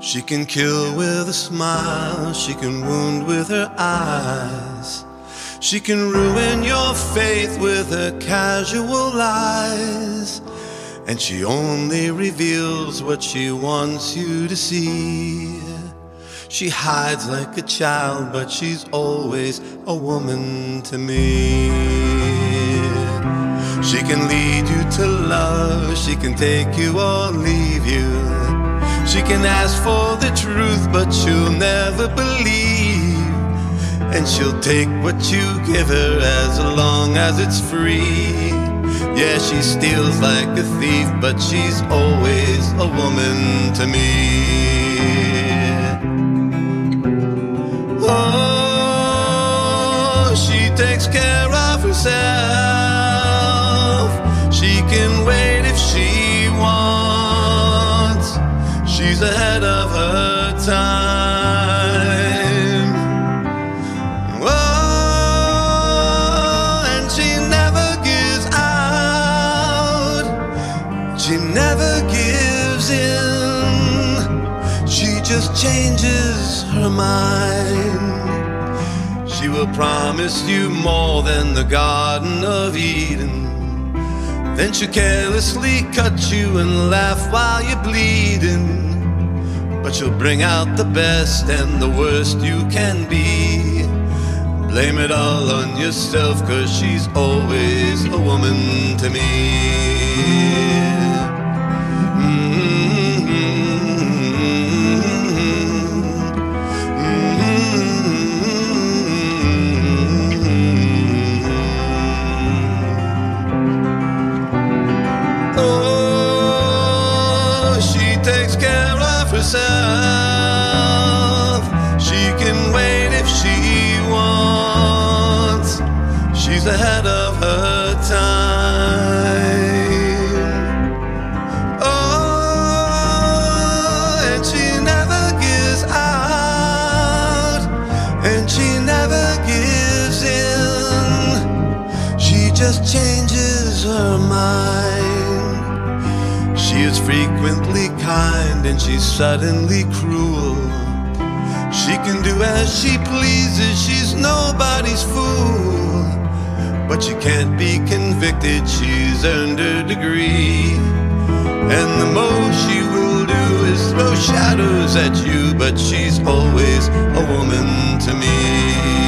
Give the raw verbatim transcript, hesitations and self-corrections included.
She can kill with a smile, she can wound with her eyes. She can ruin your faith with her casual lies. And she only reveals what she wants you to see. She hides like a child, but she's always a woman to me. She can lead you to love, she can take you or leave you. She can ask for the truth, but she'll never believe. And she'll take what you give her as long as it's free. Yeah, she steals like a thief, but she's always a woman to me. Oh, she takes care of herself. She can wait if she wants. She's ahead of her time. Oh, and she never gives out. She never gives in. She just changes her mind. She will promise you more than the Garden of Eden. Then she'll carelessly cut you and laugh while you're bleeding. But she'll bring out the best and the worst you can be. Blame it all on yourself, 'cause she's always a woman to me. Takes care of herself. She can wait if she wants. She's ahead of her time. Oh, and she never gives out, and she never gives in. She just changes her mind. She is frequently kind and she's suddenly cruel. She can do as she pleases, she's nobody's fool. But she can't be convicted, she's earned her degree. And the most she will do is throw shadows at you, but she's always a woman to me.